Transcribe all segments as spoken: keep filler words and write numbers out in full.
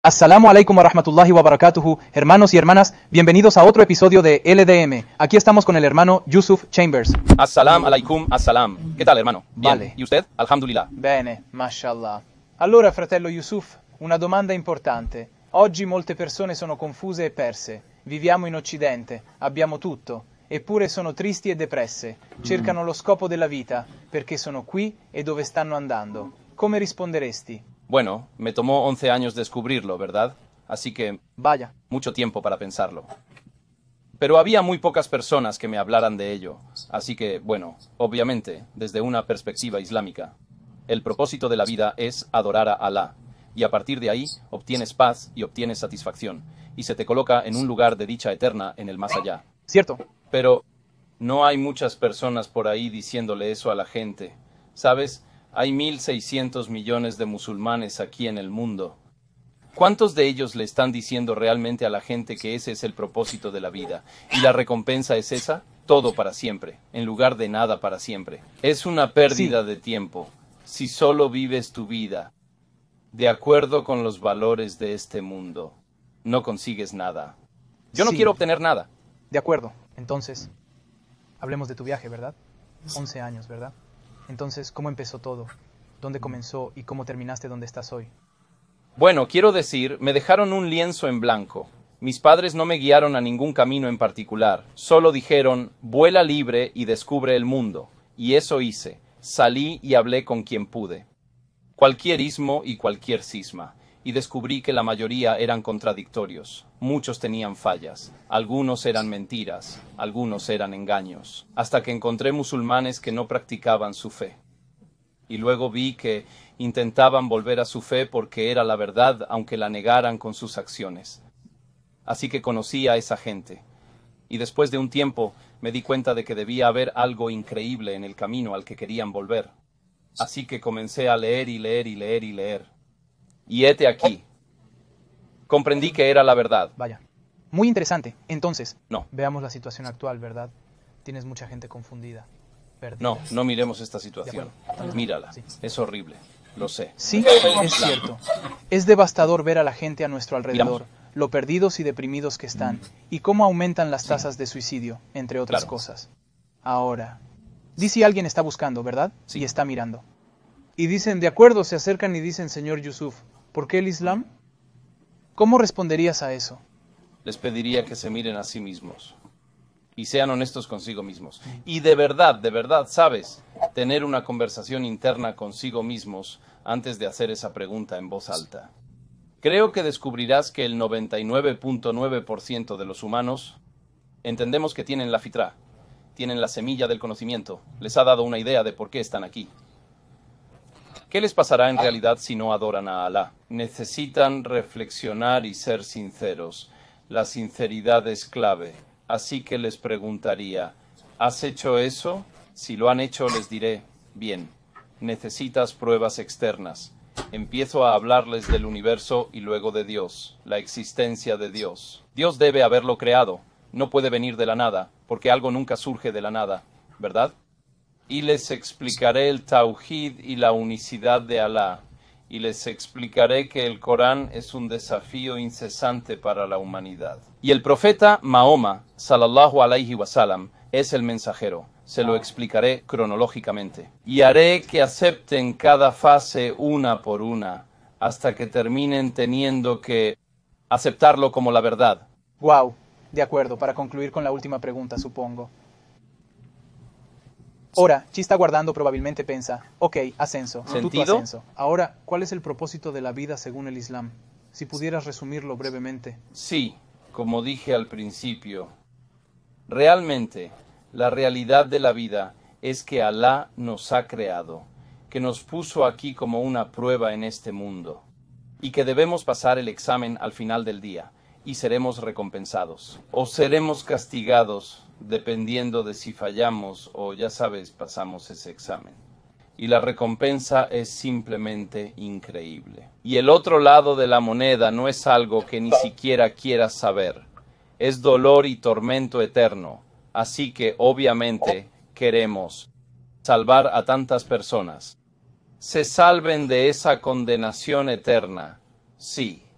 Assalamu alaikum wa rahmatullahi wa barakatuhu, hermanos y hermanas, bienvenidos a otro episodio de L D M. Aquí estamos con el hermano Yusuf Chambers. Assalam alaikum, assalam. ¿Qué tal, hermano? Bien. Vale. ¿Y usted? Alhamdulillah. Bene, mashallah. Allora, fratello Yusuf, una domanda importante. Oggi molte persone sono confuse e perse. Viviamo in Occidente, abbiamo tutto, eppure sono tristi e depresse. Cercano lo scopo della vita, perché sono qui e dove stanno andando. Come risponderesti? Bueno, me tomó once años descubrirlo, ¿verdad? Así que Vaya. mucho tiempo para pensarlo. Pero había muy pocas personas que me hablaran de ello. Así que, bueno, obviamente, desde una perspectiva islámica, el propósito de la vida es adorar a Alá. Y a partir de ahí obtienes paz y obtienes satisfacción. Y se te coloca en un lugar de dicha eterna en el más allá. Cierto. Pero no hay muchas personas por ahí diciéndole eso a la gente. ¿Sabes? Hay mil seiscientos millones de musulmanes aquí en el mundo. ¿Cuántos de ellos le están diciendo realmente a la gente que ese es el propósito de la vida? ¿Y la recompensa es esa? Todo para siempre, en lugar de nada para siempre. Es una pérdida Sí. de tiempo. Si solo vives tu vida de acuerdo con los valores de este mundo, no consigues nada. Yo no Sí. quiero obtener nada. De acuerdo. Entonces, hablemos de tu viaje, ¿verdad? once años, ¿verdad? Entonces, ¿cómo empezó todo? ¿Dónde comenzó y cómo terminaste donde estás hoy? Bueno, quiero decir, me dejaron un lienzo en blanco. Mis padres no me guiaron a ningún camino en particular. Solo dijeron, vuela libre y descubre el mundo. Y eso hice. Salí y hablé con quien pude. Cualquier ismo y cualquier cisma. Y descubrí que la mayoría eran contradictorios. Muchos tenían fallas. Algunos eran mentiras. Algunos eran engaños. Hasta que encontré musulmanes que no practicaban su fe. Y luego vi que intentaban volver a su fe porque era la verdad, aunque la negaran con sus acciones. Así que conocí a esa gente. Y después de un tiempo me di cuenta de que debía haber algo increíble en el camino al que querían volver. Así que comencé a leer y leer y leer y leer. Y hete aquí. Comprendí que era la verdad. Vaya. Muy interesante. Entonces, No. veamos la situación actual, ¿verdad? Tienes mucha gente confundida. Perdida. No, no miremos esta situación. De acuerdo. Mírala. Sí. Es horrible. Lo sé. Sí, es cierto. Es devastador ver a la gente a nuestro alrededor, lo perdidos y deprimidos que están, y cómo aumentan las tasas de suicidio, entre otras Claro. cosas. Ahora, di si alguien está buscando, ¿verdad? Sí. Y está mirando. Y dicen, de acuerdo, se acercan y dicen, señor Yusuf, ¿por qué el Islam? ¿Cómo responderías a eso? Les pediría que se miren a sí mismos y sean honestos consigo mismos. Y de verdad, de verdad, ¿sabes? Tener una conversación interna consigo mismos antes de hacer esa pregunta en voz alta. Creo que descubrirás que el noventa y nueve punto nueve por ciento de los humanos entendemos que tienen la fitra, tienen la semilla del conocimiento, les ha dado una idea de por qué están aquí. ¿Qué les pasará en realidad si no adoran a Alá? Necesitan reflexionar y ser sinceros. La sinceridad es clave. Así que les preguntaría, ¿has hecho eso? Si lo han hecho, les diré, bien, necesitas pruebas externas. Empiezo a hablarles del universo y luego de Dios, la existencia de Dios. Dios debe haberlo creado, no puede venir de la nada, porque algo nunca surge de la nada, ¿verdad? Y les explicaré el Tawhid y la unicidad de Alá. Y les explicaré que el Corán es un desafío incesante para la humanidad. Y el profeta Mahoma, sallallahu alaihi wasallam, es el mensajero. Se lo explicaré cronológicamente. Y haré que acepten cada fase una por una, hasta que terminen teniendo que aceptarlo como la verdad. Wow, de acuerdo, para concluir con la última pregunta, supongo. Ora, ci está guardando probabilmente pensa, ok, ascenso, tutto ¿Sentido? ascenso. Ahora, ¿cuál es el propósito de la vida según el Islam? Si pudieras resumirlo brevemente. Sí, como dije al principio, realmente la realidad de la vida es que Alá nos ha creado, que nos puso aquí como una prueba en este mundo, y que debemos pasar el examen al final del día, y seremos recompensados, o seremos castigados, dependiendo de si fallamos o, ya sabes, pasamos ese examen. Y la recompensa es simplemente increíble. Y el otro lado de la moneda no es algo que ni siquiera quieras saber. Es dolor y tormento eterno. Así que, obviamente, queremos salvar a tantas personas. Se salven de esa condenación eterna. Sí,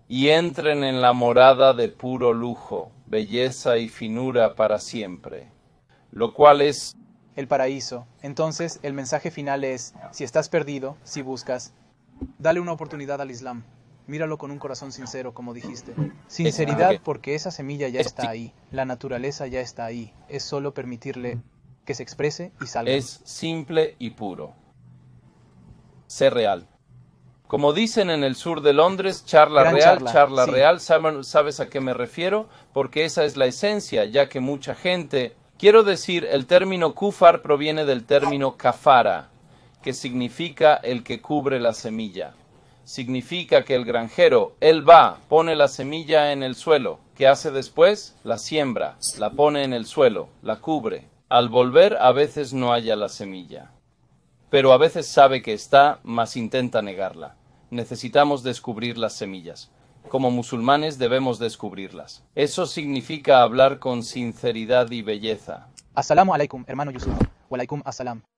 y entren en la morada de puro lujo, belleza y finura para siempre, lo cual es el paraíso. Entonces, el mensaje final es, si estás perdido, si buscas, dale una oportunidad al Islam. Míralo con un corazón sincero, como dijiste. Sinceridad, es, porque esa semilla ya está ahí. La naturaleza ya está ahí. Es solo permitirle que se exprese y salga. Es simple y puro. Sé real. Como dicen en el sur de Londres, charla Gran real, charla, charla sí. real. ¿Sabes a qué me refiero? Porque esa es la esencia, ya que mucha gente... Quiero decir, el término kufar proviene del término kafara, que significa el que cubre la semilla. Significa que el granjero, él va, pone la semilla en el suelo. ¿Qué hace después? La siembra, la pone en el suelo, la cubre. Al volver, a veces no halla la semilla. Pero a veces sabe que está, mas intenta negarla. Necesitamos descubrir las semillas. Como musulmanes debemos descubrirlas. Eso significa hablar con sinceridad y belleza. As-salamu alaikum, hermano Yusuf. Wa alaikum as-salam.